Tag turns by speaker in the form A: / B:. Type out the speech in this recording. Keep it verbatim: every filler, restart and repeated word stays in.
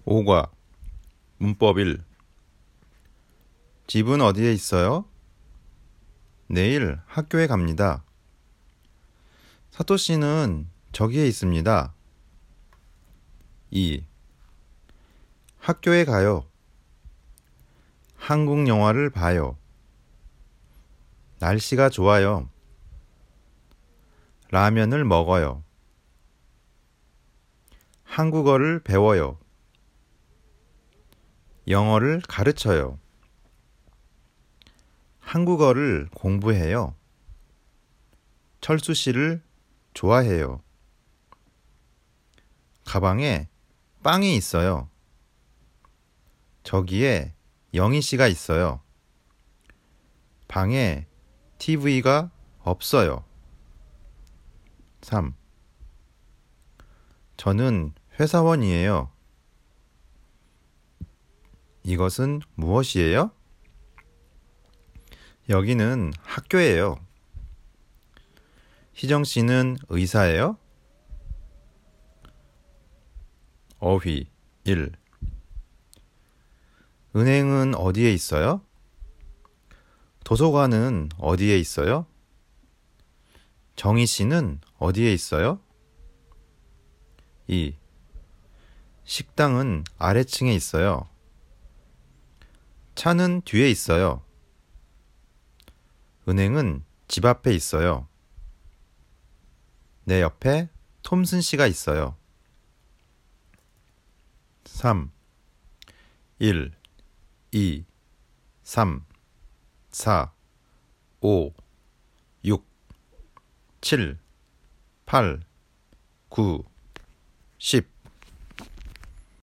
A: 오과 문법 일. 집은 어디에 있어요? 내일 학교에 갑니다. 사토시는 저기에 있습니다. 이. 학교에 가요. 한국 영화를 봐요. 날씨가 좋아요. 라면을 먹어요. 한국어를 배워요. 영어를 가르쳐요. 한국어를 공부해요. 철수 씨를 좋아해요. 가방에 빵이 있어요. 저기에 영희 씨가 있어요. 방에 티비가 없어요. 삼. 저는 회사원이에요. 이것은 무엇이에요? 여기는 학교예요. 희정 씨는 의사예요? 어휘 일. 은행은 어디에 있어요? 도서관은 어디에 있어요? 정희 씨는 어디에 있어요? 이. 식당은 아래층에 있어요. 차는 뒤에 있어요. 은행은 집 앞에 있어요. 내 옆에 톰슨 씨가 있어요. 삼. 일, 이, 삼, 사, 오, 육, 칠, 팔, 구, 십.